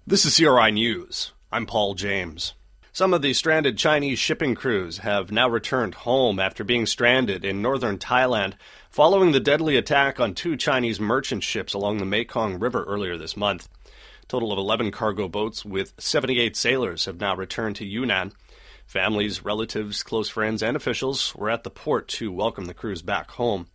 This is CRI News. I'm Paul James. Some of the stranded Chinese shipping crews have now returned home after being stranded in northern Thailand following the deadly attack on two Chinese merchant ships along the Mekong River earlier this month. A total of 11 cargo boats with 78 sailors have now returned to Yunnan. Families, relatives, close friends, and officials were at the port to welcome the crews back home.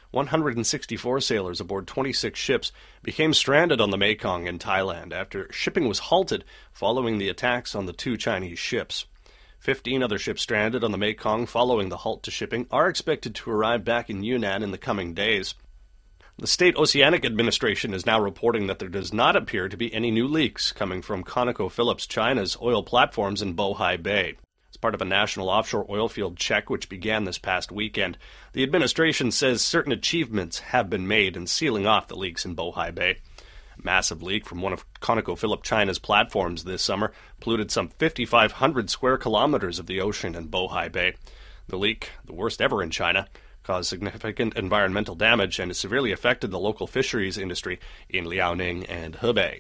164 sailors aboard 26 ships became stranded on the Mekong in Thailand after shipping was halted following the attacks on the two Chinese ships. 15 other ships stranded on the Mekong following the halt to shipping are expected to arrive back in Yunnan in the coming days. The State Oceanic Administration is now reporting that there does not appear to be any new leaks coming from ConocoPhillips China's oil platforms in Bohai Bay. As part of a national offshore oil field check which began this past weekend, the administration says certain achievements have been made in sealing off the leaks in Bohai Bay. A massive leak from one of ConocoPhillips China's platforms this summer polluted some 5,500 square kilometers of the ocean in Bohai Bay. The leak, the worst ever in China, caused significant environmental damage and has severely affected the local fisheries industry in Liaoning and Hebei.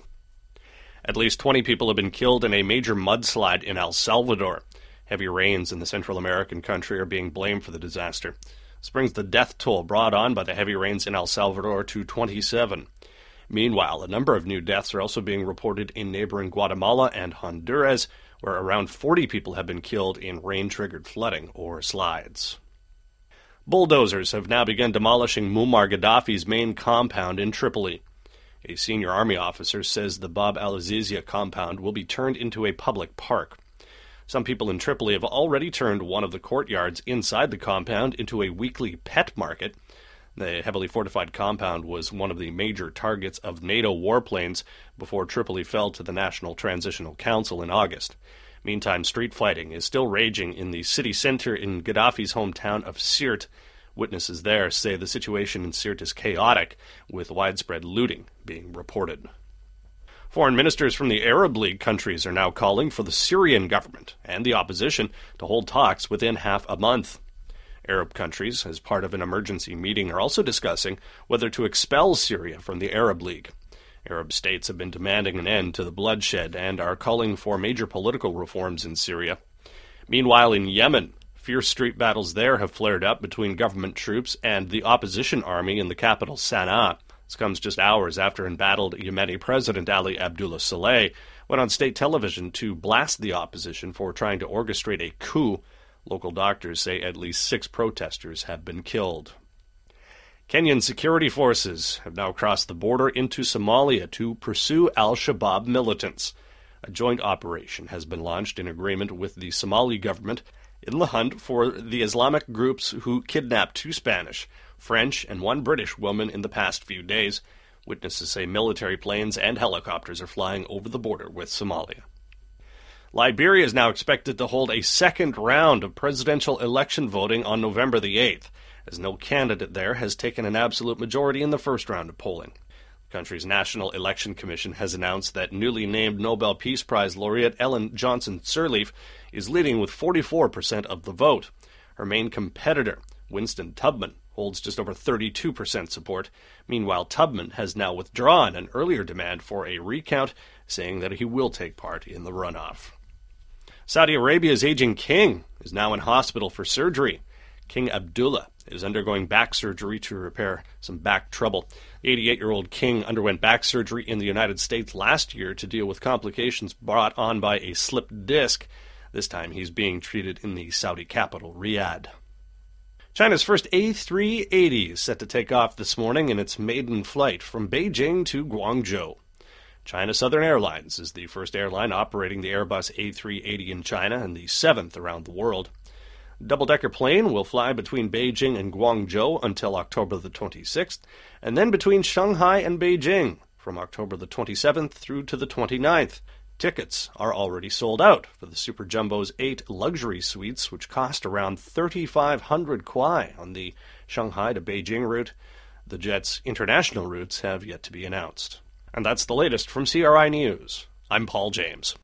At least 20 people have been killed in a major mudslide in El Salvador. Heavy rains in the Central American country are being blamed for the disaster. This brings the death toll brought on by the heavy rains in El Salvador to 27. Meanwhile, a number of new deaths are also being reported in neighboring Guatemala and Honduras, where around 40 people have been killed in rain-triggered flooding or slides. Bulldozers have now begun demolishing Muammar Gaddafi's main compound in Tripoli. A senior army officer says the Bab al-Azizia compound will be turned into a public park. Some people in Tripoli have already turned one of the courtyards inside the compound into a weekly pet market. The heavily fortified compound was one of the major targets of NATO warplanes before Tripoli fell to the National Transitional Council in August. Meantime, street fighting is still raging in the city center in Gaddafi's hometown of Sirte. Witnesses there say the situation in Sirte is chaotic, with widespread looting being reported. Foreign ministers from the Arab League countries are now calling for the Syrian government and the opposition to hold talks within half a month. Arab countries, as part of an emergency meeting, are also discussing whether to expel Syria from the Arab League. Arab states have been demanding an end to the bloodshed and are calling for major political reforms in Syria. Meanwhile, in Yemen, fierce street battles there have flared up between government troops and the opposition army in the capital Sana'a. This comes just hours after embattled Yemeni President Ali Abdullah Saleh went on state television to blast the opposition for trying to orchestrate a coup. Local doctors say at least 6 protesters have been killed. Kenyan security forces have now crossed the border into Somalia to pursue al-Shabaab militants. A joint operation has been launched in agreement with the Somali government in the hunt for the Islamic groups who kidnapped 2 Spanish, French, and 1 British woman in the past few days. Witnesses say military planes and helicopters are flying over the border with Somalia. Liberia is now expected to hold a second round of presidential election voting on November the 8th, as no candidate there has taken an absolute majority in the first round of polling. The country's National Election Commission has announced that newly named Nobel Peace Prize laureate Ellen Johnson Sirleaf is leading with 44% of the vote. Her main competitor, Winston Tubman, holds just over 32% support. Meanwhile, Tubman has now withdrawn an earlier demand for a recount, saying that he will take part in the runoff. Saudi Arabia's aging king is now in hospital for surgery. King Abdullah is undergoing back surgery to repair some back trouble. The 88-year-old king underwent back surgery in the United States last year to deal with complications brought on by a slipped disc. This time he's being treated in the Saudi capital, Riyadh. China's first A380 is set to take off this morning in its maiden flight from Beijing to Guangzhou. China Southern Airlines is the first airline operating the Airbus A380 in China and the 7th around the world. The double-decker plane will fly between Beijing and Guangzhou until October the 26th, and then between Shanghai and Beijing from October the 27th through to the 29th. Tickets are already sold out for the Super Jumbo's 8 luxury suites, which cost around 3,500 kuai on the Shanghai to Beijing route. The jet's international routes have yet to be announced. And that's the latest from CRI News. I'm Paul James.